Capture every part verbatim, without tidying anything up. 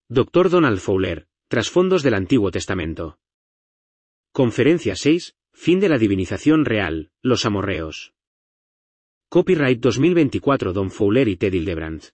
doctor Donald Fowler, Trasfondos del Antiguo Testamento. Conferencia seis, Fin de la divinización real, los amorreos. Copyright dos mil veinticuatro Don Fowler y Ted Hildebrand.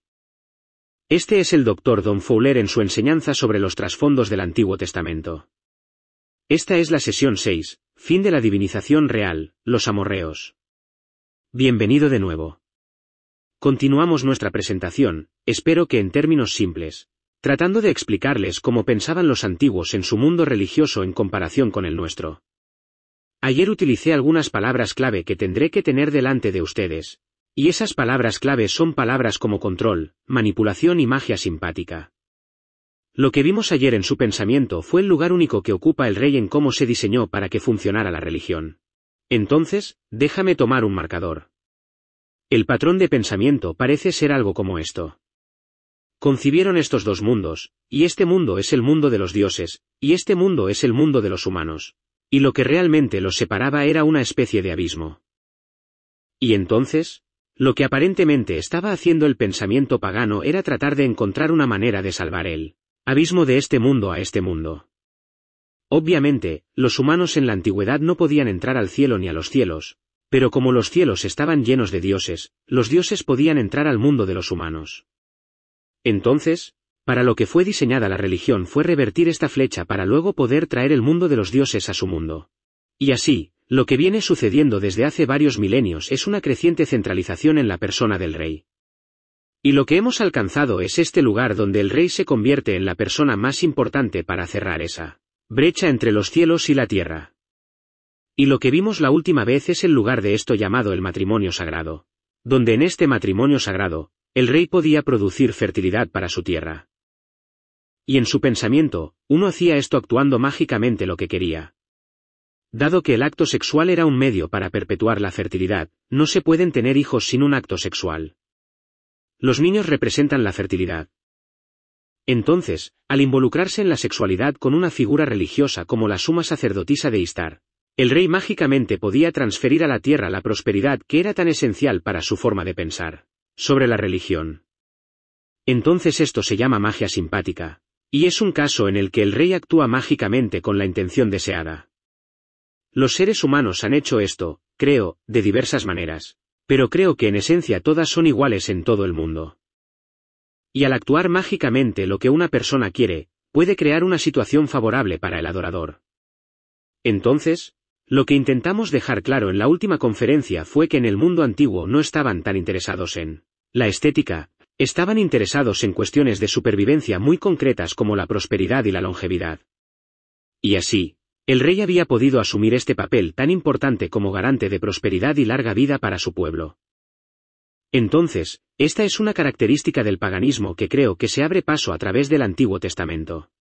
Este es el doctor Don Fowler en su enseñanza sobre los trasfondos del Antiguo Testamento. Esta es la sesión seis, Fin de la divinización real, los amorreos. Bienvenido de nuevo. Continuamos nuestra presentación, espero que en términos simples, tratando de explicarles cómo pensaban los antiguos en su mundo religioso en comparación con el nuestro. Ayer utilicé algunas palabras clave que tendré que tener delante de ustedes, y esas palabras clave son palabras como control, manipulación y magia simpática. Lo que vimos ayer en su pensamiento fue el lugar único que ocupa el rey en cómo se diseñó para que funcionara la religión. Entonces, déjame tomar un marcador. El patrón de pensamiento parece ser algo como esto. Concibieron estos dos mundos, y este mundo es el mundo de los dioses, y este mundo es el mundo de los humanos, y lo que realmente los separaba era una especie de abismo. Y entonces, lo que aparentemente estaba haciendo el pensamiento pagano era tratar de encontrar una manera de salvar el abismo de este mundo a este mundo. Obviamente, los humanos en la antigüedad no podían entrar al cielo ni a los cielos, pero como los cielos estaban llenos de dioses, los dioses podían entrar al mundo de los humanos. Entonces, para lo que fue diseñada la religión fue revertir esta flecha para luego poder traer el mundo de los dioses a su mundo. Y así, lo que viene sucediendo desde hace varios milenios es una creciente centralización en la persona del rey. Y lo que hemos alcanzado es este lugar donde el rey se convierte en la persona más importante para cerrar esa brecha entre los cielos y la tierra. Y lo que vimos la última vez es el lugar de esto llamado el matrimonio sagrado, donde en este matrimonio sagrado, el rey podía producir fertilidad para su tierra. Y en su pensamiento, uno hacía esto actuando mágicamente lo que quería. Dado que el acto sexual era un medio para perpetuar la fertilidad, no se pueden tener hijos sin un acto sexual. Los niños representan la fertilidad. Entonces, al involucrarse en la sexualidad con una figura religiosa como la suma sacerdotisa de Istar, el rey mágicamente podía transferir a la tierra la prosperidad que era tan esencial para su forma de pensar sobre la religión. Entonces esto se llama magia simpática, y es un caso en el que el rey actúa mágicamente con la intención deseada. Los seres humanos han hecho esto, creo, de diversas maneras, pero creo que en esencia todas son iguales en todo el mundo. Y al actuar mágicamente lo que una persona quiere, puede crear una situación favorable para el adorador. Entonces, lo que intentamos dejar claro en la última conferencia fue que en el mundo antiguo no estaban tan interesados en la estética, estaban interesados en cuestiones de supervivencia muy concretas como la prosperidad y la longevidad. Y así, el rey había podido asumir este papel tan importante como garante de prosperidad y larga vida para su pueblo. Entonces, esta es una característica del paganismo que creo que se abre paso a través del Antiguo Testamento.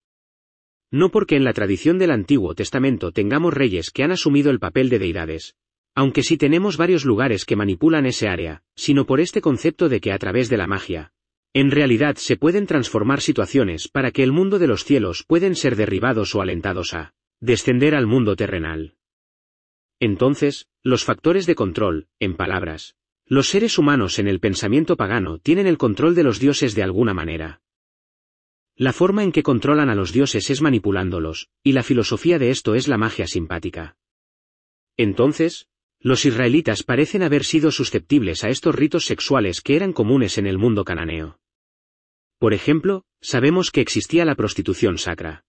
No porque en la tradición del Antiguo Testamento tengamos reyes que han asumido el papel de deidades, aunque sí tenemos varios lugares que manipulan ese área, sino por este concepto de que a través de la magia, en realidad se pueden transformar situaciones para que el mundo de los cielos pueden ser derribados o alentados a descender al mundo terrenal. Entonces, los factores de control, en palabras, los seres humanos en el pensamiento pagano tienen el control de los dioses de alguna manera. La forma en que controlan a los dioses es manipulándolos, y la filosofía de esto es la magia simpática. Entonces, los israelitas parecen haber sido susceptibles a estos ritos sexuales que eran comunes en el mundo cananeo. Por ejemplo, sabemos que existía la prostitución sacra.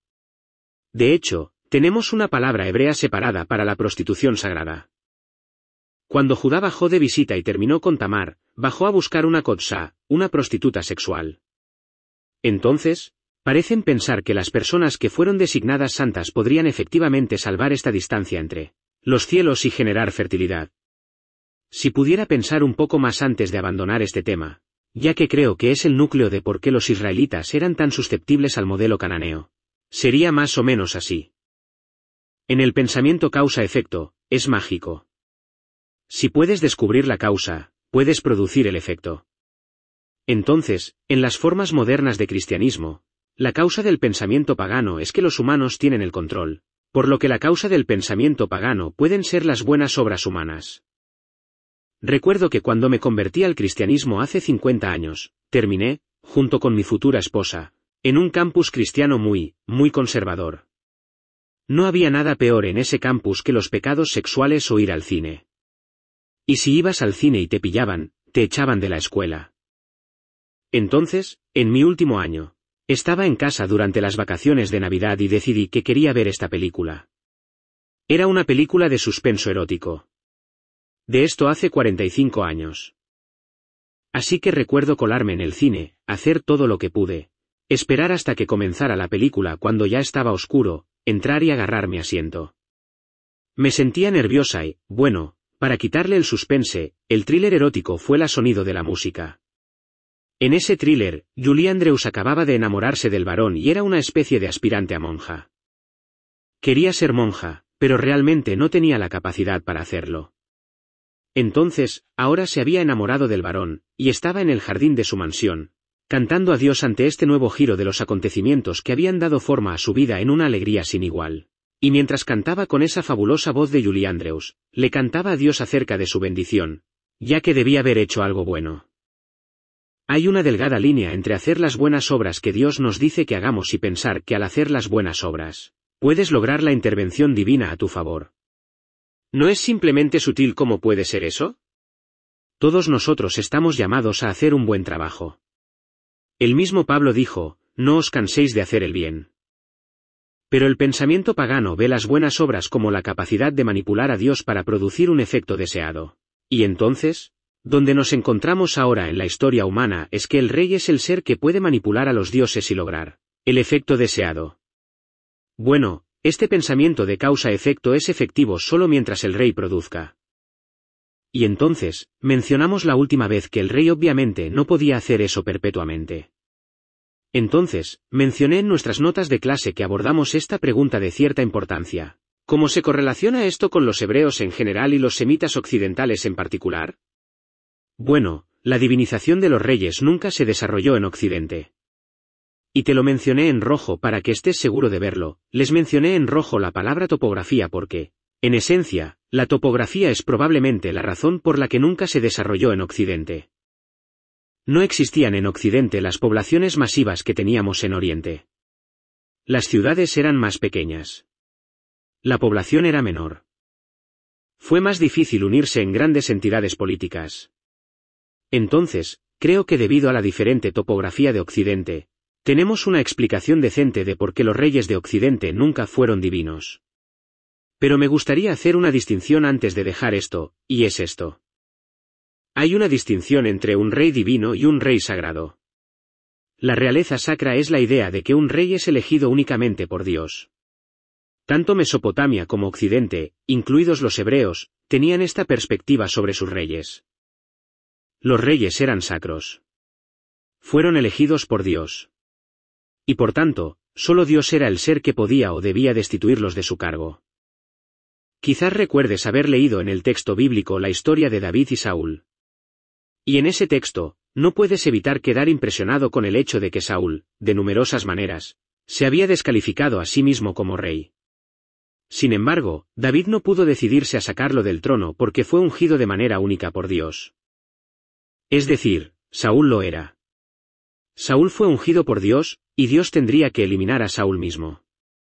De hecho, tenemos una palabra hebrea separada para la prostitución sagrada. Cuando Judá bajó de visita y terminó con Tamar, bajó a buscar una kotsá, una prostituta sexual. Entonces, parecen pensar que las personas que fueron designadas santas podrían efectivamente salvar esta distancia entre los cielos y generar fertilidad. Si pudiera pensar un poco más antes de abandonar este tema, ya que creo que es el núcleo de por qué los israelitas eran tan susceptibles al modelo cananeo, sería más o menos así. En el pensamiento causa-efecto, es mágico. Si puedes descubrir la causa, puedes producir el efecto. Entonces, en las formas modernas de cristianismo, la causa del pensamiento pagano es que los humanos tienen el control, por lo que la causa del pensamiento pagano pueden ser las buenas obras humanas. Recuerdo que cuando me convertí al cristianismo hace cincuenta años, terminé, junto con mi futura esposa, En un campus cristiano muy, muy conservador. No había nada peor en ese campus que los pecados sexuales o ir al cine. Y si ibas al cine y te pillaban, te echaban de la escuela. Entonces, en mi último año, estaba en casa durante las vacaciones de Navidad y decidí que quería ver esta película. Era una película de suspenso erótico. De esto hace cuarenta y cinco años. Así que recuerdo colarme en el cine, hacer todo lo que pude, esperar hasta que comenzara la película cuando ya estaba oscuro, entrar y agarrar mi asiento. Me sentía nerviosa y, bueno, para quitarle el suspense, el thriller erótico fue el sonido de la música. En ese thriller, Julie Andrews acababa de enamorarse del varón y era una especie de aspirante a monja. Quería ser monja, pero realmente no tenía la capacidad para hacerlo. Entonces, ahora se había enamorado del varón, y estaba en el jardín de su mansión, cantando a Dios ante este nuevo giro de los acontecimientos que habían dado forma a su vida en una alegría sin igual. Y mientras cantaba con esa fabulosa voz de Julie Andrews, le cantaba a Dios acerca de su bendición, ya que debía haber hecho algo bueno. Hay una delgada línea entre hacer las buenas obras que Dios nos dice que hagamos y pensar que al hacer las buenas obras, puedes lograr la intervención divina a tu favor. ¿No es simplemente sutil cómo puede ser eso? Todos nosotros estamos llamados a hacer un buen trabajo. El mismo Pablo dijo, no os canséis de hacer el bien. Pero el pensamiento pagano ve las buenas obras como la capacidad de manipular a Dios para producir un efecto deseado. Y entonces, donde nos encontramos ahora en la historia humana es que el rey es el ser que puede manipular a los dioses y lograr el efecto deseado. Bueno, este pensamiento de causa-efecto es efectivo solo mientras el rey produzca. Y entonces, mencionamos la última vez que el rey obviamente no podía hacer eso perpetuamente. Entonces, mencioné en nuestras notas de clase que abordamos esta pregunta de cierta importancia. ¿Cómo se correlaciona esto con los hebreos en general y los semitas occidentales en particular? Bueno, la divinización de los reyes nunca se desarrolló en Occidente. Y te lo mencioné en rojo para que estés seguro de verlo, les mencioné en rojo la palabra topografía porque, en esencia, la topografía es probablemente la razón por la que nunca se desarrolló en Occidente. No existían en Occidente las poblaciones masivas que teníamos en Oriente. Las ciudades eran más pequeñas. La población era menor. Fue más difícil unirse en grandes entidades políticas. Entonces, creo que debido a la diferente topografía de Occidente, tenemos una explicación decente de por qué los reyes de Occidente nunca fueron divinos. Pero me gustaría hacer una distinción antes de dejar esto, y es esto. Hay una distinción entre un rey divino y un rey sagrado. La realeza sacra es la idea de que un rey es elegido únicamente por Dios. Tanto Mesopotamia como Occidente, incluidos los hebreos, tenían esta perspectiva sobre sus reyes. Los reyes eran sacros. Fueron elegidos por Dios. Y por tanto, solo Dios era el ser que podía o debía destituirlos de su cargo. Quizás recuerdes haber leído en el texto bíblico la historia de David y Saúl. Y en ese texto, no puedes evitar quedar impresionado con el hecho de que Saúl, de numerosas maneras, se había descalificado a sí mismo como rey. Sin embargo, David no pudo decidirse a sacarlo del trono porque fue ungido de manera única por Dios. Es decir, Saúl lo era. Saúl fue ungido por Dios, y Dios tendría que eliminar a Saúl mismo.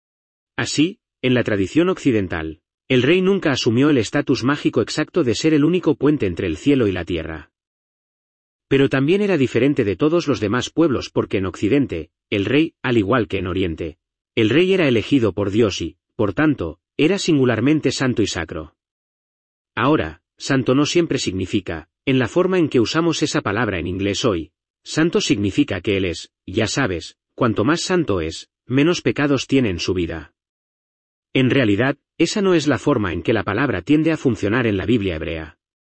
Así, en la tradición occidental, el rey nunca asumió el estatus mágico exacto de ser el único puente entre el cielo y la tierra. Pero también era diferente de todos los demás pueblos porque en Occidente, el rey, al igual que en Oriente, el rey era elegido por Dios y, por tanto, era singularmente santo y sacro. Ahora, santo no siempre significa, en la forma en que usamos esa palabra en inglés hoy, santo significa que él es, ya sabes, cuanto más santo es, menos pecados tiene en su vida. En realidad, esa no es la forma en que la palabra tiende a funcionar en la Biblia hebrea.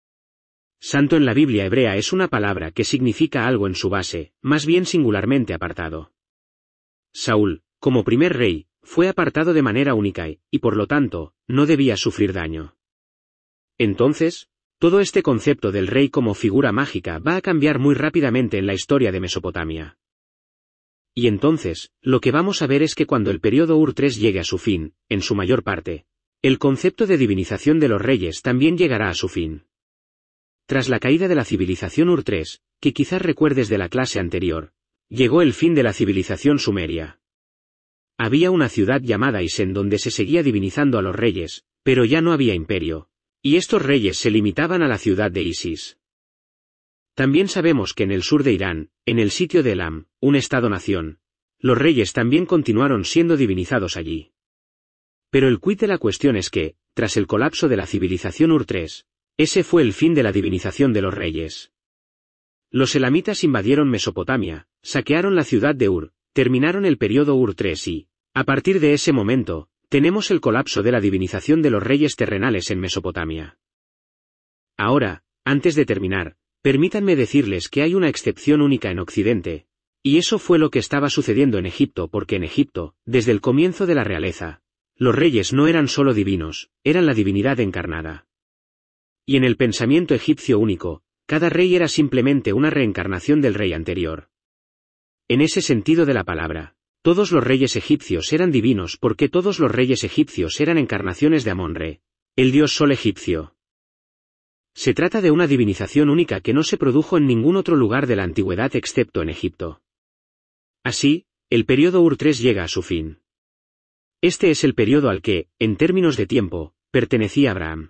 Santo en la Biblia hebrea es una palabra que significa algo en su base, más bien singularmente apartado. Saúl, como primer rey, fue apartado de manera única y, y por lo tanto, no debía sufrir daño. Entonces, todo este concepto del rey como figura mágica va a cambiar muy rápidamente en la historia de Mesopotamia. Y entonces, lo que vamos a ver es que cuando el período Ur tres llegue a su fin, en su mayor parte, el concepto de divinización de los reyes también llegará a su fin. Tras la caída de la civilización Ur tres, que quizás recuerdes de la clase anterior, llegó el fin de la civilización sumeria. Había una ciudad llamada Isen donde se seguía divinizando a los reyes, pero ya no había imperio, y estos reyes se limitaban a la ciudad de Isis. También sabemos que en el sur de Irán, en el sitio de Elam, un estado-nación, los reyes también continuaron siendo divinizados allí. Pero el quid de la cuestión es que, tras el colapso de la civilización Ur tres, ese fue el fin de la divinización de los reyes. Los elamitas invadieron Mesopotamia, saquearon la ciudad de Ur, terminaron el periodo Ur tres y, a partir de ese momento, tenemos el colapso de la divinización de los reyes terrenales en Mesopotamia. Ahora, antes de terminar, permítanme decirles que hay una excepción única en Occidente, y eso fue lo que estaba sucediendo en Egipto porque en Egipto, desde el comienzo de la realeza, los reyes no eran solo divinos, eran la divinidad encarnada. Y en el pensamiento egipcio único, cada rey era simplemente una reencarnación del rey anterior. En ese sentido de la palabra, todos los reyes egipcios eran divinos porque todos los reyes egipcios eran encarnaciones de Amon-Re, el dios sol egipcio. Se trata de una divinización única que no se produjo en ningún otro lugar de la antigüedad excepto en Egipto. Así, el periodo Ur tres llega a su fin. Este es el periodo al que, en términos de tiempo, pertenecía Abraham.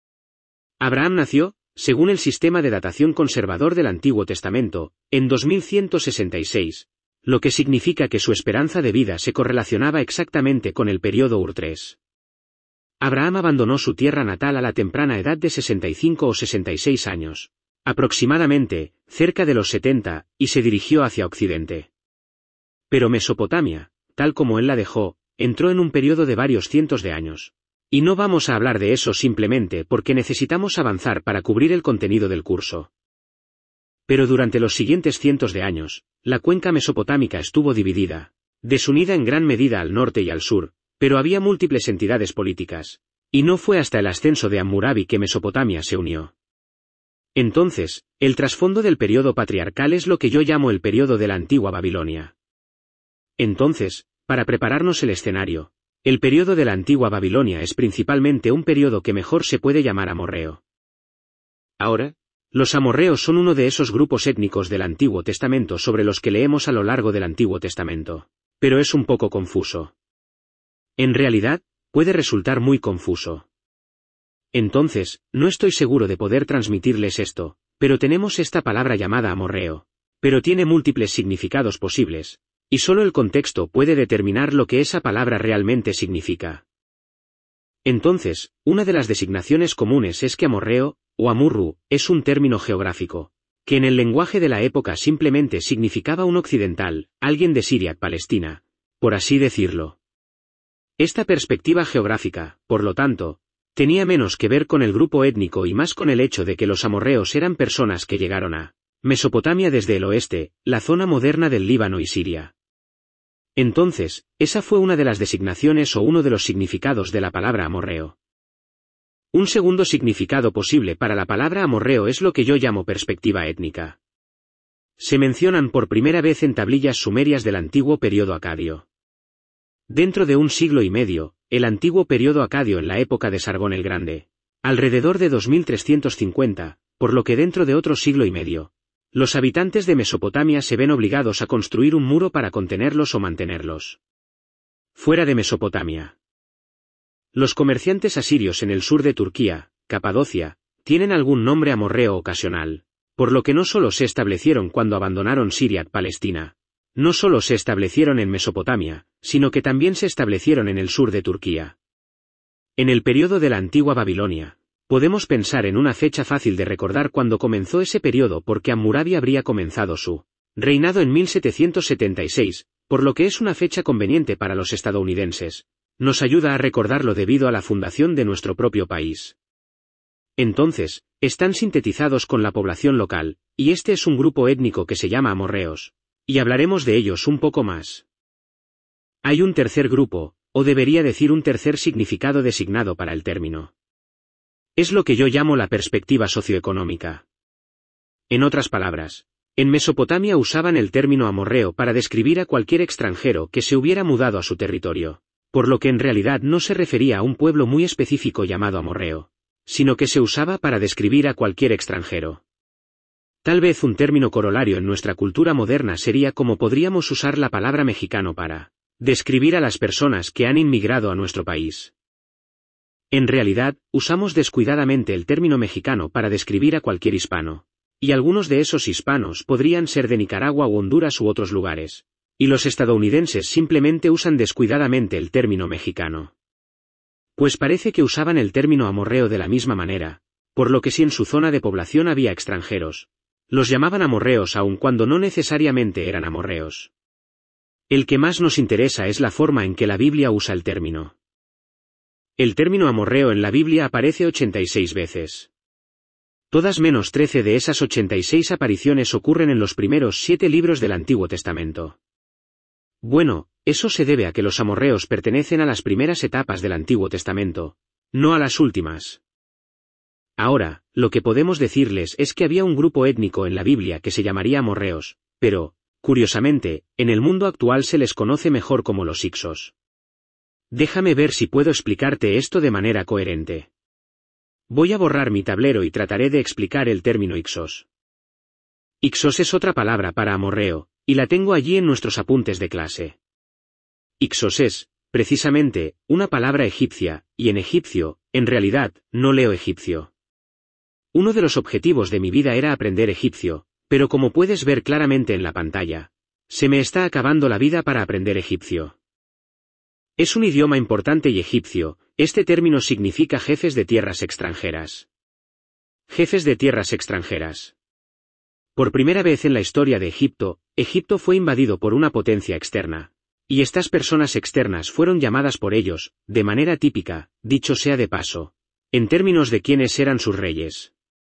Abraham nació, según el sistema de datación conservador del Antiguo Testamento, en dos mil ciento sesenta y seis, lo que significa que su esperanza de vida se correlacionaba exactamente con el periodo Ur tres. Abraham abandonó su tierra natal a la temprana edad de sesenta y cinco o sesenta y seis años, aproximadamente, cerca de los setenta, y se dirigió hacia Occidente. Pero Mesopotamia, tal como él la dejó, entró en un periodo de varios cientos de años. Y no vamos a hablar de eso simplemente porque necesitamos avanzar para cubrir el contenido del curso. Pero durante los siguientes cientos de años, la cuenca mesopotámica estuvo dividida, desunida en gran medida al norte y al sur, pero había múltiples entidades políticas, y no fue hasta el ascenso de Hammurabi que Mesopotamia se unió. Entonces, el trasfondo del periodo patriarcal es lo que yo llamo el periodo de la antigua Babilonia. Entonces, para prepararnos el escenario, el periodo de la antigua Babilonia es principalmente un periodo que mejor se puede llamar amorreo. Ahora, los amorreos son uno de esos grupos étnicos del Antiguo Testamento sobre los que leemos a lo largo del Antiguo Testamento, pero es un poco confuso. En realidad, puede resultar muy confuso. Entonces, no estoy seguro de poder transmitirles esto, pero tenemos esta palabra llamada amorreo, pero tiene múltiples significados posibles, y solo el contexto puede determinar lo que esa palabra realmente significa. Entonces, una de las designaciones comunes es que amorreo, o amurru, es un término geográfico, que en el lenguaje de la época simplemente significaba un occidental, alguien de Siria, Palestina, por así decirlo. Esta perspectiva geográfica, por lo tanto, tenía menos que ver con el grupo étnico y más con el hecho de que los amorreos eran personas que llegaron a Mesopotamia desde el oeste, la zona moderna del Líbano y Siria. Entonces, esa fue una de las designaciones o uno de los significados de la palabra amorreo. Un segundo significado posible para la palabra amorreo es lo que yo llamo perspectiva étnica. Se mencionan por primera vez en tablillas sumerias del antiguo periodo acadio. Dentro de un siglo y medio, el antiguo periodo acadio en la época de Sargón el Grande, alrededor de dos mil trescientos cincuenta, por lo que dentro de otro siglo y medio, los habitantes de Mesopotamia se ven obligados a construir un muro para contenerlos o mantenerlos fuera de Mesopotamia. Los comerciantes asirios en el sur de Turquía, Capadocia, tienen algún nombre amorreo ocasional, por lo que no solo se establecieron cuando abandonaron Siria, Palestina, no solo se establecieron en Mesopotamia, sino que también se establecieron en el sur de Turquía. En el periodo de la antigua Babilonia, podemos pensar en una fecha fácil de recordar cuando comenzó ese periodo porque Hammurabi habría comenzado su reinado en mil setecientos setenta y seis, por lo que es una fecha conveniente para los estadounidenses. Nos ayuda a recordarlo debido a la fundación de nuestro propio país. Entonces, están sintetizados con la población local, y este es un grupo étnico que se llama amorreos, y hablaremos de ellos un poco más. Hay un tercer grupo, o debería decir un tercer significado designado para el término. Es lo que yo llamo la perspectiva socioeconómica. En otras palabras, en Mesopotamia usaban el término amorreo para describir a cualquier extranjero que se hubiera mudado a su territorio, por lo que en realidad no se refería a un pueblo muy específico llamado amorreo, sino que se usaba para describir a cualquier extranjero. Tal vez un término corolario en nuestra cultura moderna sería como podríamos usar la palabra mexicano para describir a las personas que han inmigrado a nuestro país. En realidad, usamos descuidadamente el término mexicano para describir a cualquier hispano. Y algunos de esos hispanos podrían ser de Nicaragua u Honduras u otros lugares. Y los estadounidenses simplemente usan descuidadamente el término mexicano. Pues parece que usaban el término amorreo de la misma manera, por lo que si en su zona de población había extranjeros, los llamaban amorreos aun cuando no necesariamente eran amorreos. El que más nos interesa es la forma en que la Biblia usa el término. El término amorreo en la Biblia aparece ochenta y seis veces. Todas menos trece de esas ochenta y seis apariciones ocurren en los primeros siete libros del Antiguo Testamento. Bueno, eso se debe a que los amorreos pertenecen a las primeras etapas del Antiguo Testamento, no a las últimas. Ahora, lo que podemos decirles es que había un grupo étnico en la Biblia que se llamaría amorreos, pero, curiosamente, en el mundo actual se les conoce mejor como los hicsos. Déjame ver si puedo explicarte esto de manera coherente. Voy a borrar mi tablero y trataré de explicar el término hicsos. Hicsos es otra palabra para amorreo, y la tengo allí en nuestros apuntes de clase. Hicsos es, precisamente, una palabra egipcia, y en egipcio, en realidad, no leo egipcio. Uno de los objetivos de mi vida era aprender egipcio, pero como puedes ver claramente en la pantalla, se me está acabando la vida para aprender egipcio. Es un idioma importante y egipcio, este término significa jefes de tierras extranjeras. Jefes de tierras extranjeras. Por primera vez en la historia de Egipto, Egipto fue invadido por una potencia externa, y estas personas externas fueron llamadas por ellos, de manera típica, dicho sea de paso, en términos de quiénes eran sus reyes.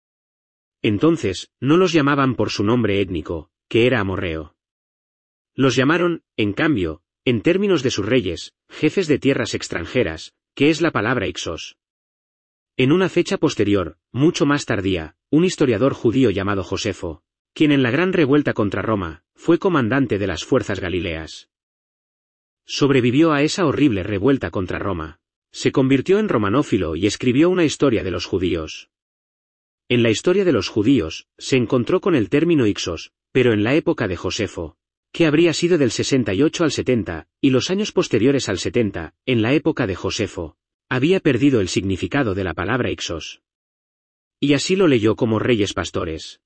Entonces, no los llamaban por su nombre étnico, que era amorreo. Los llamaron, en cambio, en términos de sus reyes, jefes de tierras extranjeras, que es la palabra hicsos. En una fecha posterior, mucho más tardía, un historiador judío llamado Josefo, quien en la gran revuelta contra Roma, fue comandante de las fuerzas galileas. Sobrevivió a esa horrible revuelta contra Roma. Se convirtió en romanófilo y escribió una historia de los judíos. En la historia de los judíos, se encontró con el término hicsos, pero en la época de Josefo, que habría sido del sesenta y ocho al setenta, y los años posteriores al setenta, en la época de Josefo, había perdido el significado de la palabra hicsos. Y así lo leyó como reyes pastores.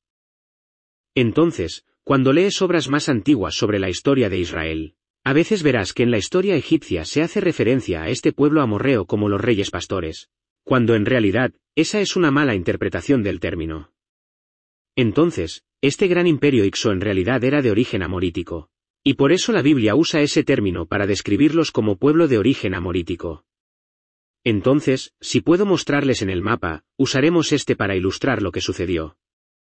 Entonces, cuando lees obras más antiguas sobre la historia de Israel, a veces verás que en la historia egipcia se hace referencia a este pueblo amorreo como los reyes pastores, cuando en realidad, esa es una mala interpretación del término. Entonces, este gran imperio hicso en realidad era de origen amorítico, y por eso la Biblia usa ese término para describirlos como pueblo de origen amorítico. Entonces, si puedo mostrarles en el mapa, usaremos este para ilustrar lo que sucedió.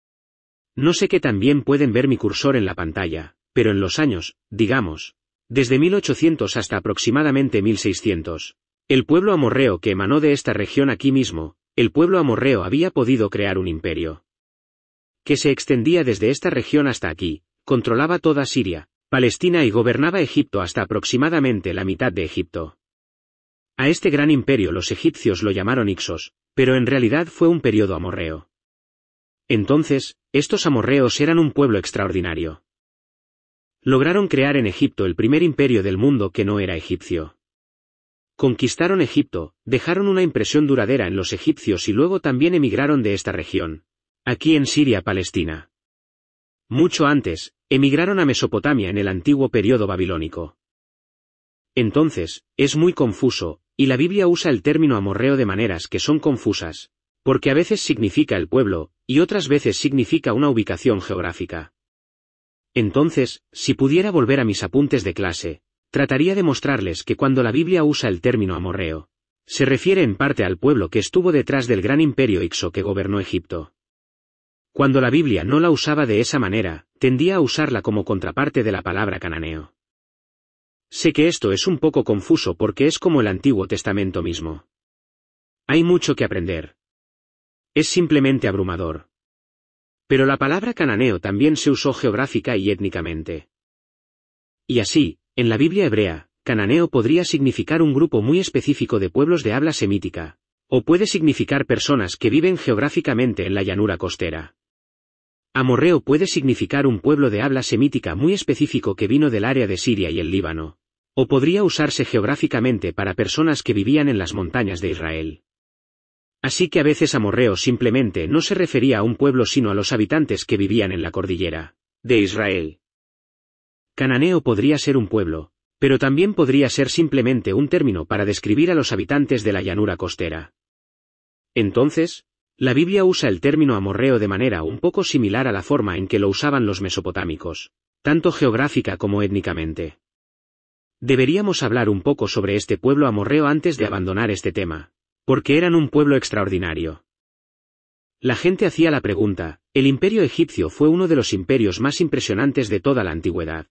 No sé qué tan bien pueden ver mi cursor en la pantalla, pero en los años, digamos, desde mil ochocientos hasta aproximadamente mil seiscientos, el pueblo amorreo que emanó de esta región aquí mismo, el pueblo amorreo había podido crear un imperio que se extendía desde esta región hasta aquí, controlaba toda Siria, Palestina y gobernaba Egipto hasta aproximadamente la mitad de Egipto. A este gran imperio los egipcios lo llamaron hicsos, pero en realidad fue un periodo amorreo. Entonces, estos amorreos eran un pueblo extraordinario. Lograron crear en Egipto el primer imperio del mundo que no era egipcio. Conquistaron Egipto, dejaron una impresión duradera en los egipcios y luego también emigraron de esta región, aquí en Siria, Palestina. Mucho antes, emigraron a Mesopotamia en el antiguo periodo babilónico. Entonces, es muy confuso, y la Biblia usa el término amorreo de maneras que son confusas, porque a veces significa el pueblo, y otras veces significa una ubicación geográfica. Entonces, si pudiera volver a mis apuntes de clase, trataría de mostrarles que cuando la Biblia usa el término amorreo, se refiere en parte al pueblo que estuvo detrás del gran imperio hicso que gobernó Egipto. Cuando la Biblia no la usaba de esa manera, tendía a usarla como contraparte de la palabra cananeo. Sé que esto es un poco confuso porque es como el Antiguo Testamento mismo. Hay mucho que aprender. Es simplemente abrumador. Pero la palabra cananeo también se usó geográfica y étnicamente. Y así, en la Biblia hebrea, cananeo podría significar un grupo muy específico de pueblos de habla semítica, o puede significar personas que viven geográficamente en la llanura costera. Amorreo puede significar un pueblo de habla semítica muy específico que vino del área de Siria y el Líbano. O podría usarse geográficamente para personas que vivían en las montañas de Israel. Así que a veces amorreo simplemente no se refería a un pueblo sino a los habitantes que vivían en la cordillera de Israel. Cananeo podría ser un pueblo, pero también podría ser simplemente un término para describir a los habitantes de la llanura costera. Entonces, la Biblia usa el término amorreo de manera un poco similar a la forma en que lo usaban los mesopotámicos, tanto geográfica como étnicamente. Deberíamos hablar un poco sobre este pueblo amorreo antes de abandonar este tema, porque eran un pueblo extraordinario. La gente hacía la pregunta, ¿el imperio egipcio fue uno de los imperios más impresionantes de toda la antigüedad?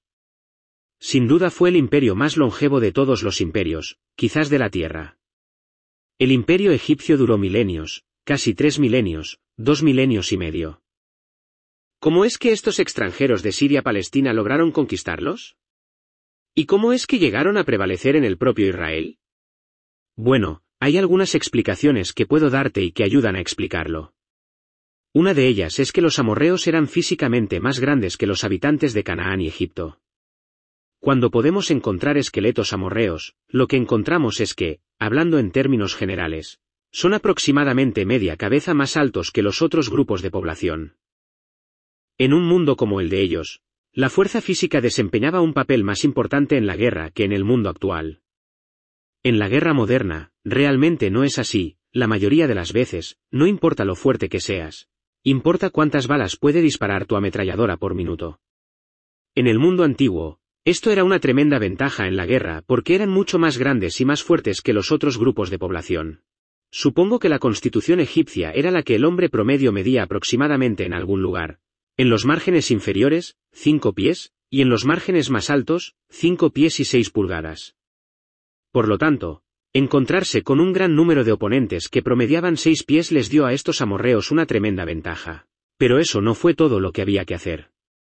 Sin duda fue el imperio más longevo de todos los imperios, quizás de la tierra. El imperio egipcio duró milenios, casi tres milenios, dos milenios y medio. ¿Cómo es que estos extranjeros de Siria-Palestina lograron conquistarlos? ¿Y cómo es que llegaron a prevalecer en el propio Israel? Bueno, hay algunas explicaciones que puedo darte y que ayudan a explicarlo. Una de ellas es que los amorreos eran físicamente más grandes que los habitantes de Canaán y Egipto. Cuando podemos encontrar esqueletos amorreos, lo que encontramos es que, hablando en términos generales, son aproximadamente media cabeza más altos que los otros grupos de población. En un mundo como el de ellos, la fuerza física desempeñaba un papel más importante en la guerra que en el mundo actual. En la guerra moderna, realmente no es así, la mayoría de las veces, no importa lo fuerte que seas, importa cuántas balas puede disparar tu ametralladora por minuto. En el mundo antiguo, esto era una tremenda ventaja en la guerra porque eran mucho más grandes y más fuertes que los otros grupos de población. Supongo que la constitución egipcia era la que el hombre promedio medía aproximadamente en algún lugar. En los márgenes inferiores, cinco pies, y en los márgenes más altos, cinco pies y seis pulgadas. Por lo tanto, encontrarse con un gran número de oponentes que promediaban seis pies les dio a estos amorreos una tremenda ventaja. Pero eso no fue todo lo que había que hacer.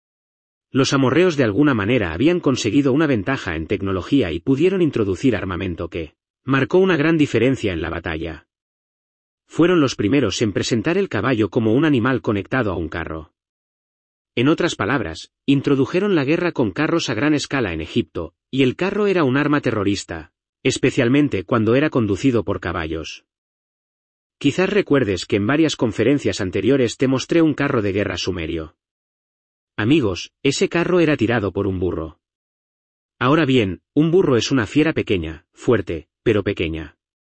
Los amorreos de alguna manera habían conseguido una ventaja en tecnología y pudieron introducir armamento que marcó una gran diferencia en la batalla. Fueron los primeros en presentar el caballo como un animal conectado a un carro. En otras palabras, introdujeron la guerra con carros a gran escala en Egipto, y el carro era un arma terrorista, especialmente cuando era conducido por caballos. Quizás recuerdes que en varias conferencias anteriores te mostré un carro de guerra sumerio. Amigos, ese carro era tirado por un burro. Ahora bien, un burro es una fiera pequeña, fuerte, pero pequeña.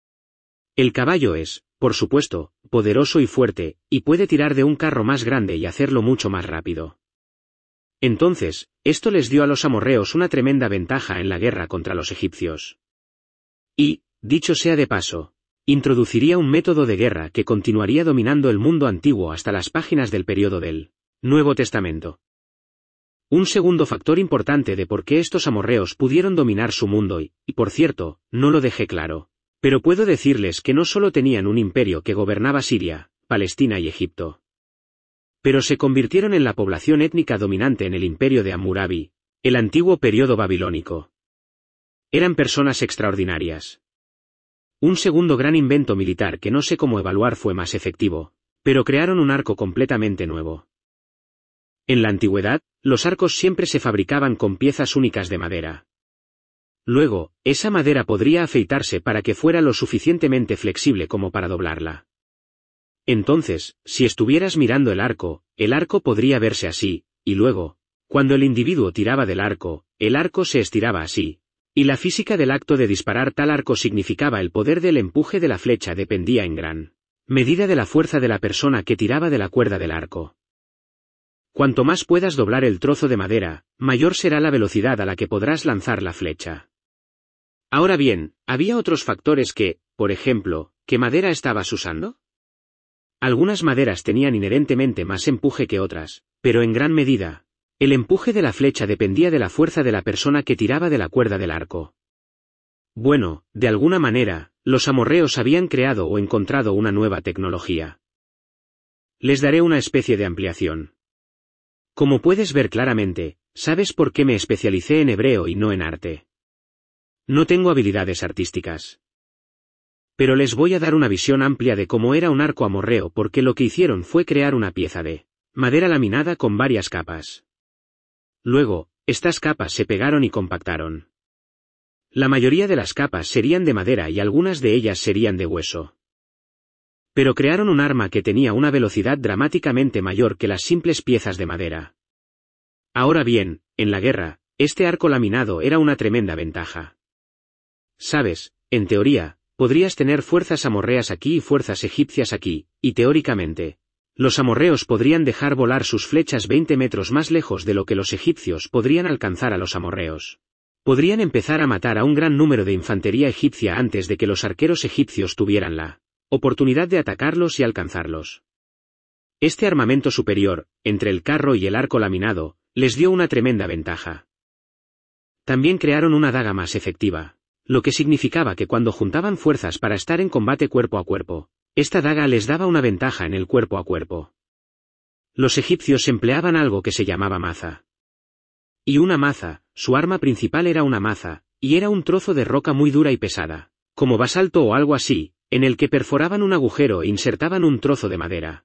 El caballo es, por supuesto, poderoso y fuerte, y puede tirar de un carro más grande y hacerlo mucho más rápido. Entonces, esto les dio a los amorreos una tremenda ventaja en la guerra contra los egipcios. Y, dicho sea de paso, introduciría un método de guerra que continuaría dominando el mundo antiguo hasta las páginas del período del Nuevo Testamento. Un segundo factor importante de por qué estos amorreos pudieron dominar su mundo y, y por cierto, no lo dejé claro, pero puedo decirles que no solo tenían un imperio que gobernaba Siria, Palestina y Egipto, pero se convirtieron en la población étnica dominante en el imperio de Hammurabi, el antiguo período babilónico. Eran personas extraordinarias. Un segundo gran invento militar que no sé cómo evaluar fue más efectivo, pero crearon un arco completamente nuevo. En la antigüedad, los arcos siempre se fabricaban con piezas únicas de madera. Luego, esa madera podría afeitarse para que fuera lo suficientemente flexible como para doblarla. Entonces, si estuvieras mirando el arco, el arco podría verse así, y luego, cuando el individuo tiraba del arco, el arco se estiraba así, y la física del acto de disparar tal arco significaba el poder del empuje de la flecha dependía en gran medida de la fuerza de la persona que tiraba de la cuerda del arco. Cuanto más puedas doblar el trozo de madera, mayor será la velocidad a la que podrás lanzar la flecha. Ahora bien, ¿había otros factores que, por ejemplo, qué madera estabas usando? Algunas maderas tenían inherentemente más empuje que otras, pero en gran medida, el empuje de la flecha dependía de la fuerza de la persona que tiraba de la cuerda del arco. Bueno, de alguna manera, los amorreos habían creado o encontrado una nueva tecnología. Les daré una especie de ampliación. Como puedes ver claramente, ¿sabes por qué me especialicé en hebreo y no en arte? No tengo habilidades artísticas. Pero les voy a dar una visión amplia de cómo era un arco amorreo porque lo que hicieron fue crear una pieza de madera laminada con varias capas. Luego, estas capas se pegaron y compactaron. La mayoría de las capas serían de madera y algunas de ellas serían de hueso. Pero crearon un arma que tenía una velocidad dramáticamente mayor que las simples piezas de madera. Ahora bien, en la guerra, este arco laminado era una tremenda ventaja. Sabes, en teoría, podrías tener fuerzas amorreas aquí y fuerzas egipcias aquí, y teóricamente, los amorreos podrían dejar volar sus flechas veinte metros más lejos de lo que los egipcios podrían alcanzar a los amorreos. Podrían empezar a matar a un gran número de infantería egipcia antes de que los arqueros egipcios tuvieran la oportunidad de atacarlos y alcanzarlos. Este armamento superior, entre el carro y el arco laminado, les dio una tremenda ventaja. También crearon una daga más efectiva, lo que significaba que cuando juntaban fuerzas para estar en combate cuerpo a cuerpo, esta daga les daba una ventaja en el cuerpo a cuerpo. Los egipcios empleaban algo que se llamaba maza. Y una maza, su arma principal era una maza, y era un trozo de roca muy dura y pesada, como basalto o algo así, en el que perforaban un agujero e insertaban un trozo de madera.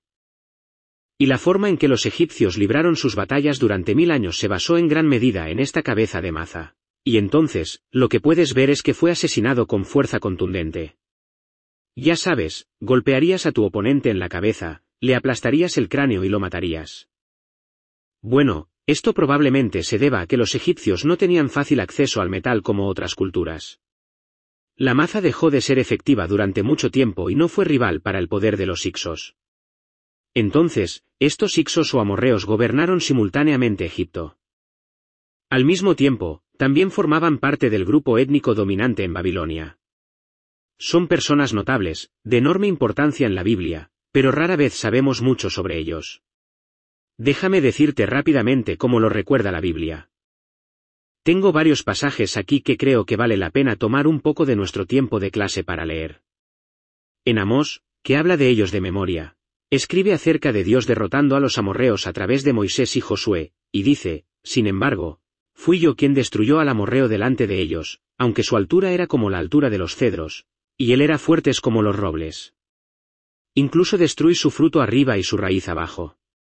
Y la forma en que los egipcios libraron sus batallas durante mil años se basó en gran medida en esta cabeza de maza. Y entonces, lo que puedes ver es que fue asesinado con fuerza contundente. Ya sabes, golpearías a tu oponente en la cabeza, le aplastarías el cráneo y lo matarías. Bueno, esto probablemente se deba a que los egipcios no tenían fácil acceso al metal como otras culturas. La maza dejó de ser efectiva durante mucho tiempo y no fue rival para el poder de los hicsos. Entonces, estos hicsos o amorreos gobernaron simultáneamente Egipto. Al mismo tiempo, también formaban parte del grupo étnico dominante en Babilonia. Son personas notables, de enorme importancia en la Biblia, pero rara vez sabemos mucho sobre ellos. Déjame decirte rápidamente cómo lo recuerda la Biblia. Tengo varios pasajes aquí que creo que vale la pena tomar un poco de nuestro tiempo de clase para leer. En Amós, que habla de ellos de memoria, escribe acerca de Dios derrotando a los amorreos a través de Moisés y Josué, y dice, sin embargo, fui yo quien destruyó al amorreo delante de ellos, aunque su altura era como la altura de los cedros, y él era fuertes como los robles. Incluso destruí su fruto arriba y su raíz abajo.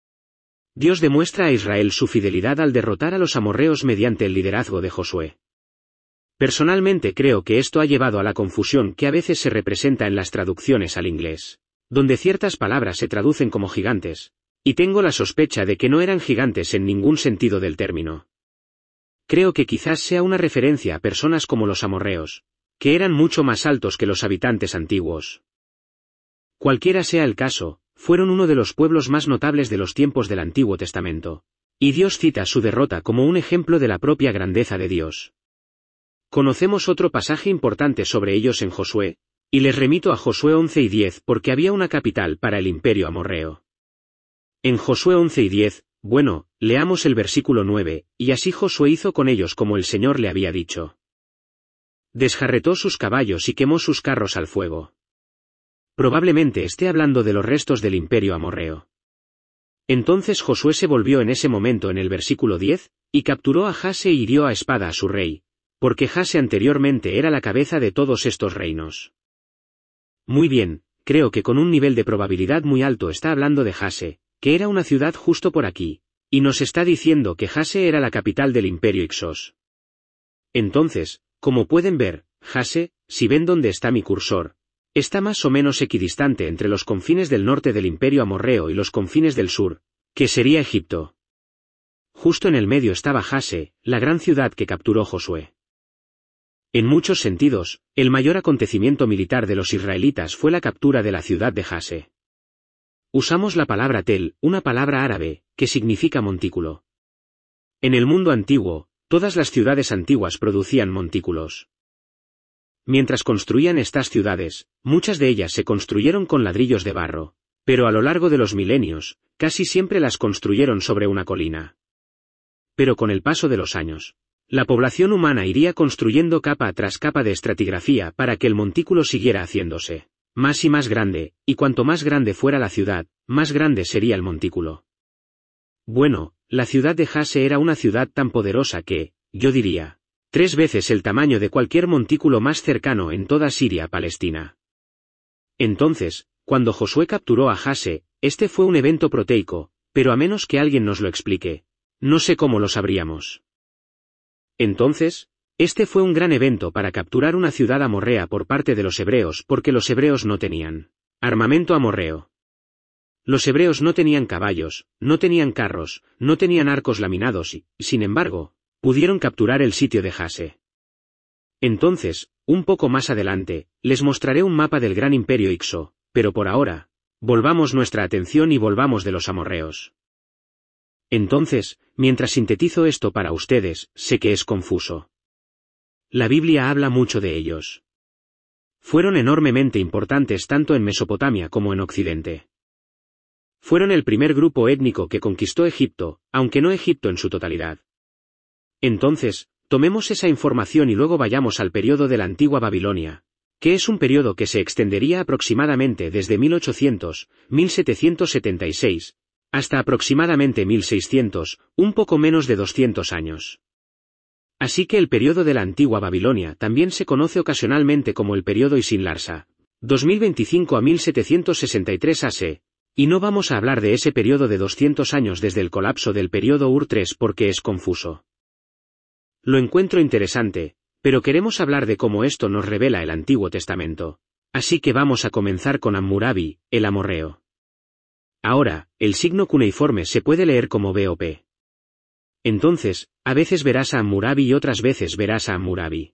Dios demuestra a Israel su fidelidad al derrotar a los amorreos mediante el liderazgo de Josué. Personalmente creo que esto ha llevado a la confusión que a veces se representa en las traducciones al inglés, donde ciertas palabras se traducen como gigantes, y tengo la sospecha de que no eran gigantes en ningún sentido del término. Creo que quizás sea una referencia a personas como los amorreos, que eran mucho más altos que los habitantes antiguos. Cualquiera sea el caso, fueron uno de los pueblos más notables de los tiempos del Antiguo Testamento, y Dios cita su derrota como un ejemplo de la propia grandeza de Dios. Conocemos otro pasaje importante sobre ellos en Josué, y les remito a Josué once y diez porque había una capital para el imperio amorreo. En Josué once y diez, bueno, leamos el versículo nueve, y así Josué hizo con ellos como el Señor le había dicho. Desjarretó sus caballos y quemó sus carros al fuego. Probablemente esté hablando de los restos del imperio amorreo. Entonces Josué se volvió en ese momento en el versículo diez, y capturó a Jase y hirió a espada a su rey, porque Jase anteriormente era la cabeza de todos estos reinos. Muy bien, creo que con un nivel de probabilidad muy alto está hablando de Jase, que era una ciudad justo por aquí, y nos está diciendo que Jase era la capital del imperio Ixos. Entonces, como pueden ver, Jase, si ven dónde está mi cursor, está más o menos equidistante entre los confines del norte del imperio amorreo y los confines del sur, que sería Egipto. Justo en el medio estaba Jase, la gran ciudad que capturó Josué. En muchos sentidos, el mayor acontecimiento militar de los israelitas fue la captura de la ciudad de Jase. Usamos la palabra tel, una palabra árabe, que significa montículo. En el mundo antiguo, todas las ciudades antiguas producían montículos. Mientras construían estas ciudades, muchas de ellas se construyeron con ladrillos de barro, pero a lo largo de los milenios, casi siempre las construyeron sobre una colina. Pero con el paso de los años, la población humana iría construyendo capa tras capa de estratigrafía para que el montículo siguiera haciéndose más y más grande, y cuanto más grande fuera la ciudad, más grande sería el montículo. Bueno, la ciudad de Jase era una ciudad tan poderosa que, yo diría, tres veces el tamaño de cualquier montículo más cercano en toda Siria-Palestina. Entonces, cuando Josué capturó a Jase, este fue un evento proteico, pero a menos que alguien nos lo explique, no sé cómo lo sabríamos. Entonces, este fue un gran evento para capturar una ciudad amorrea por parte de los hebreos porque los hebreos no tenían armamento amorreo. Los hebreos no tenían caballos, no tenían carros, no tenían arcos laminados y, sin embargo, pudieron capturar el sitio de Jase. Entonces, un poco más adelante, les mostraré un mapa del gran imperio Ixo, pero por ahora, volvamos nuestra atención y volvamos de los amorreos. Entonces, mientras sintetizo esto para ustedes, sé que es confuso. La Biblia habla mucho de ellos. Fueron enormemente importantes tanto en Mesopotamia como en Occidente. Fueron el primer grupo étnico que conquistó Egipto, aunque no Egipto en su totalidad. Entonces, tomemos esa información y luego vayamos al periodo de la antigua Babilonia, que es un periodo que se extendería aproximadamente desde mil ochocientos, mil setecientos setenta y seis, hasta aproximadamente mil seiscientos, un poco menos de doscientos años. Así que el periodo de la antigua Babilonia también se conoce ocasionalmente como el periodo Isin-Larsa, dos mil veinticinco a mil setecientos sesenta y tres A C, y no vamos a hablar de ese periodo de doscientos años desde el colapso del periodo Ur tres porque es confuso. Lo encuentro interesante, pero queremos hablar de cómo esto nos revela el Antiguo Testamento. Así que vamos a comenzar con Hammurabi, el amorreo. Ahora, el signo cuneiforme se puede leer como B O P. Entonces, a veces verás a Hammurabi y otras veces verás a Hammurabi.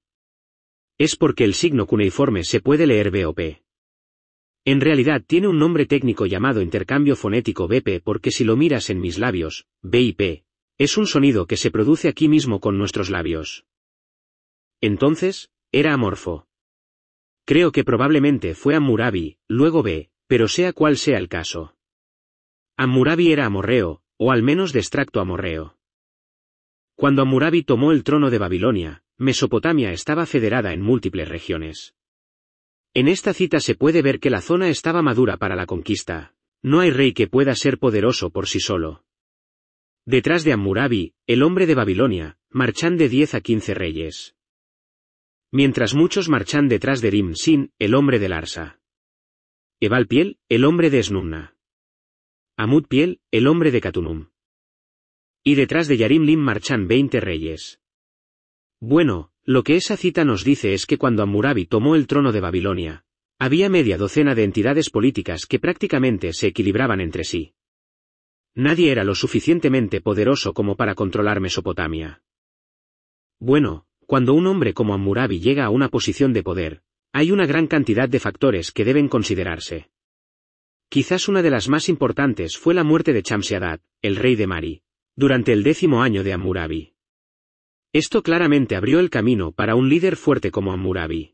Es porque el signo cuneiforme se puede leer B O P. En realidad tiene un nombre técnico llamado intercambio fonético B P porque si lo miras en mis labios, B y P, es un sonido que se produce aquí mismo con nuestros labios. Entonces, era amorfo. Creo que probablemente fue Hammurabi, luego B, pero sea cual sea el caso. Hammurabi era amorreo, o al menos de extracto amorreo. Cuando Hammurabi tomó el trono de Babilonia, Mesopotamia estaba federada en múltiples regiones. En esta cita se puede ver que la zona estaba madura para la conquista. No hay rey que pueda ser poderoso por sí solo. Detrás de Hammurabi, el hombre de Babilonia, marchan de diez a quince reyes. Mientras muchos marchan detrás de Rim-Sin, el hombre de Larsa. Ebal-Piel, el hombre de Esnunna. Amud-Piel, el hombre de Catunum. Y detrás de Yarim-Lim marchan veinte reyes. Bueno, lo que esa cita nos dice es que cuando Hammurabi tomó el trono de Babilonia, había media docena de entidades políticas que prácticamente se equilibraban entre sí. Nadie era lo suficientemente poderoso como para controlar Mesopotamia. Bueno, cuando un hombre como Hammurabi llega a una posición de poder, hay una gran cantidad de factores que deben considerarse. Quizás una de las más importantes fue la muerte de Shamshi-Adad, el rey de Mari, durante el décimo año de Hammurabi. Esto claramente abrió el camino para un líder fuerte como Hammurabi.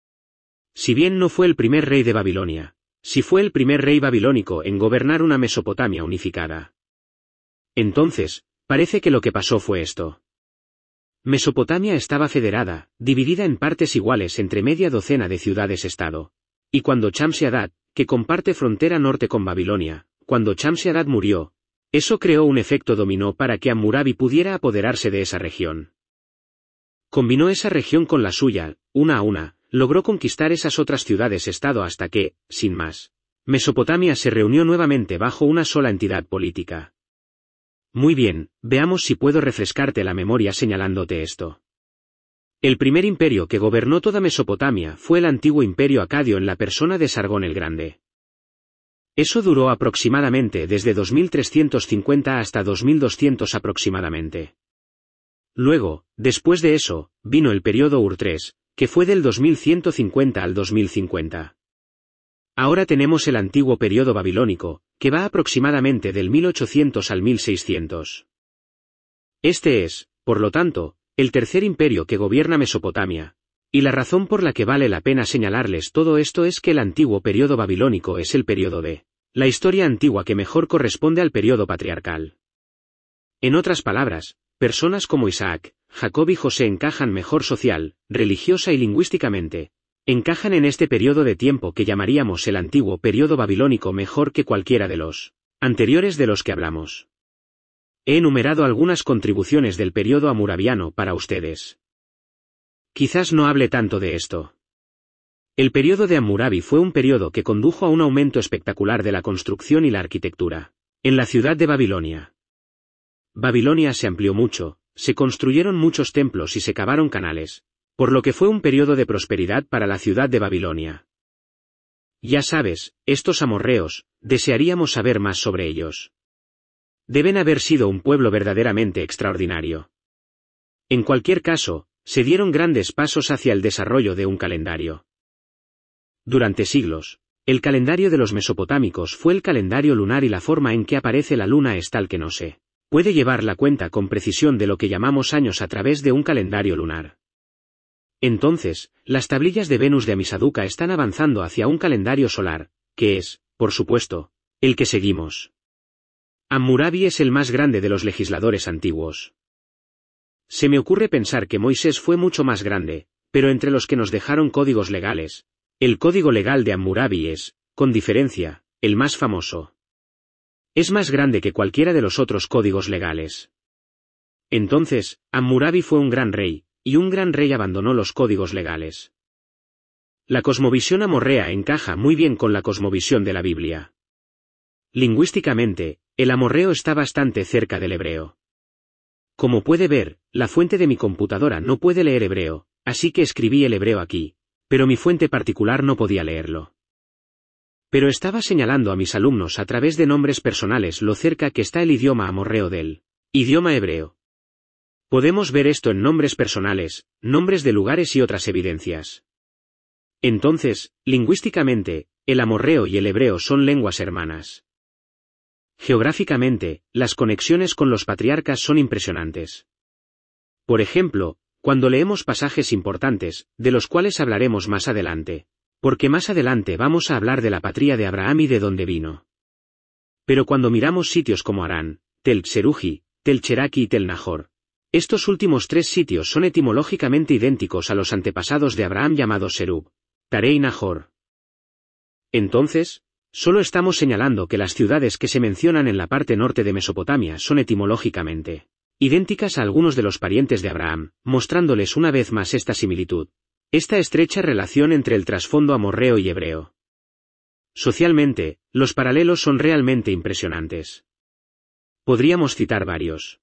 Si bien no fue el primer rey de Babilonia, sí fue el primer rey babilónico en gobernar una Mesopotamia unificada. Entonces, parece que lo que pasó fue esto. Mesopotamia estaba federada, dividida en partes iguales entre media docena de ciudades-estado. Y cuando Shamshi-Adad, que comparte frontera norte con Babilonia, cuando Shamshi-Adad murió, eso creó un efecto dominó para que Hammurabi pudiera apoderarse de esa región. Combinó esa región con la suya, una a una, logró conquistar esas otras ciudades-estado hasta que, sin más, Mesopotamia se reunió nuevamente bajo una sola entidad política. Muy bien, veamos si puedo refrescarte la memoria señalándote esto. El primer imperio que gobernó toda Mesopotamia fue el antiguo imperio acadio en la persona de Sargón el Grande. Eso duró aproximadamente desde dos mil trescientos cincuenta hasta dos mil doscientos aproximadamente. Luego, después de eso, vino el periodo Ur tres, que fue del dos mil ciento cincuenta al dos mil cincuenta. Ahora tenemos el antiguo periodo babilónico, que va aproximadamente del mil ochocientos al mil seiscientos. Este es, por lo tanto, el tercer imperio que gobierna Mesopotamia, y la razón por la que vale la pena señalarles todo esto es que el antiguo periodo babilónico es el periodo de la historia antigua que mejor corresponde al periodo patriarcal. En otras palabras, personas como Isaac, Jacob y José encajan mejor social, religiosa y lingüísticamente, encajan en este periodo de tiempo que llamaríamos el antiguo periodo babilónico mejor que cualquiera de los anteriores de los que hablamos. He enumerado algunas contribuciones del periodo hammurabiano para ustedes. Quizás no hable tanto de esto. El periodo de Hammurabi fue un periodo que condujo a un aumento espectacular de la construcción y la arquitectura. En la ciudad de Babilonia. Babilonia se amplió mucho, se construyeron muchos templos y se cavaron canales, por lo que fue un periodo de prosperidad para la ciudad de Babilonia. Ya sabes, estos amorreos, desearíamos saber más sobre ellos. Deben haber sido un pueblo verdaderamente extraordinario. En cualquier caso, se dieron grandes pasos hacia el desarrollo de un calendario. Durante siglos, el calendario de los mesopotámicos fue el calendario lunar y la forma en que aparece la luna es tal que no se puede llevar la cuenta con precisión de lo que llamamos años a través de un calendario lunar. Entonces, las tablillas de Venus de Amisaduqa están avanzando hacia un calendario solar, que es, por supuesto, el que seguimos. Hammurabi es el más grande de los legisladores antiguos. Se me ocurre pensar que Moisés fue mucho más grande, pero entre los que nos dejaron códigos legales, el código legal de Hammurabi es, con diferencia, el más famoso. Es más grande que cualquiera de los otros códigos legales. Entonces, Hammurabi fue un gran rey, y un gran rey abandonó los códigos legales. La cosmovisión amorrea encaja muy bien con la cosmovisión de la Biblia. Lingüísticamente, el amorreo está bastante cerca del hebreo. Como puede ver, la fuente de mi computadora no puede leer hebreo, así que escribí el hebreo aquí, pero mi fuente particular no podía leerlo. Pero estaba señalando a mis alumnos a través de nombres personales lo cerca que está el idioma amorreo del idioma hebreo. Podemos ver esto en nombres personales, nombres de lugares y otras evidencias. Entonces, lingüísticamente, el amorreo y el hebreo son lenguas hermanas. Geográficamente, las conexiones con los patriarcas son impresionantes. Por ejemplo, cuando leemos pasajes importantes, de los cuales hablaremos más adelante, porque más adelante vamos a hablar de la patria de Abraham y de dónde vino. Pero cuando miramos sitios como Harán, Tel Tseruji, Tel Cheraki y Tel Nahor, estos últimos tres sitios son etimológicamente idénticos a los antepasados de Abraham llamados Serug, Taré y Nahor. Entonces, solo estamos señalando que las ciudades que se mencionan en la parte norte de Mesopotamia son etimológicamente idénticas a algunos de los parientes de Abraham, mostrándoles una vez más esta similitud, esta estrecha relación entre el trasfondo amorreo y hebreo. Socialmente, los paralelos son realmente impresionantes. Podríamos citar varios.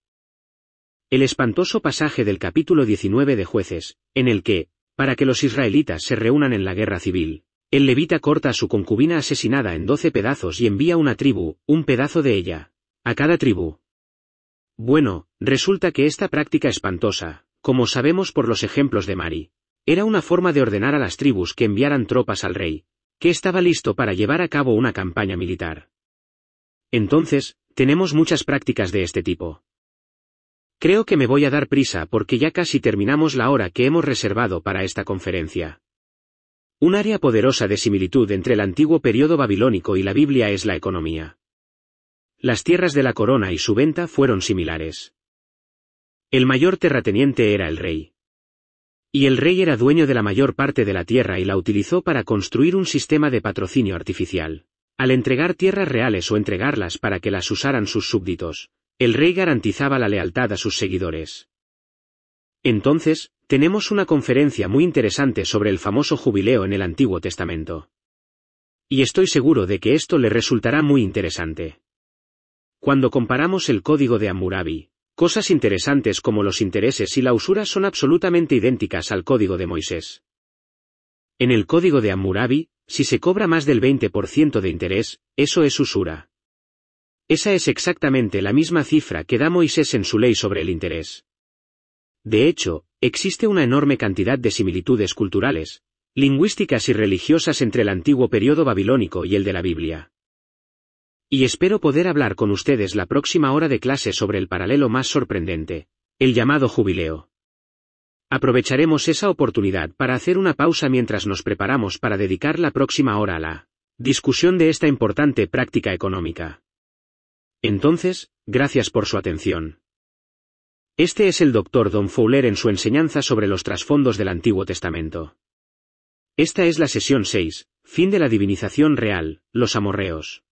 El espantoso pasaje del capítulo diecinueve de Jueces, en el que, para que los israelitas se reúnan en la guerra civil, el levita corta a su concubina asesinada en doce pedazos y envía una tribu, un pedazo de ella, a cada tribu. Bueno, resulta que esta práctica espantosa, como sabemos por los ejemplos de Mari, era una forma de ordenar a las tribus que enviaran tropas al rey, que estaba listo para llevar a cabo una campaña militar. Entonces, tenemos muchas prácticas de este tipo. Creo que me voy a dar prisa porque ya casi terminamos la hora que hemos reservado para esta conferencia. Un área poderosa de similitud entre el antiguo periodo babilónico y la Biblia es la economía. Las tierras de la corona y su venta fueron similares. El mayor terrateniente era el rey. Y el rey era dueño de la mayor parte de la tierra y la utilizó para construir un sistema de patrocinio artificial. Al entregar tierras reales o entregarlas para que las usaran sus súbditos, el rey garantizaba la lealtad a sus seguidores. Entonces, tenemos una conferencia muy interesante sobre el famoso jubileo en el Antiguo Testamento. Y estoy seguro de que esto le resultará muy interesante. Cuando comparamos el código de Hammurabi, cosas interesantes como los intereses y la usura son absolutamente idénticas al código de Moisés. En el código de Hammurabi, si se cobra más del veinte por ciento de interés, eso es usura. Esa es exactamente la misma cifra que da Moisés en su ley sobre el interés. De hecho, existe una enorme cantidad de similitudes culturales, lingüísticas y religiosas entre el antiguo periodo babilónico y el de la Biblia. Y espero poder hablar con ustedes la próxima hora de clase sobre el paralelo más sorprendente, el llamado jubileo. Aprovecharemos esa oportunidad para hacer una pausa mientras nos preparamos para dedicar la próxima hora a la discusión de esta importante práctica económica. Entonces, gracias por su atención. Este es el doctor Don Fowler en su enseñanza sobre los trasfondos del Antiguo Testamento. Esta es la sesión seis, fin de la divinización real, los amorreos.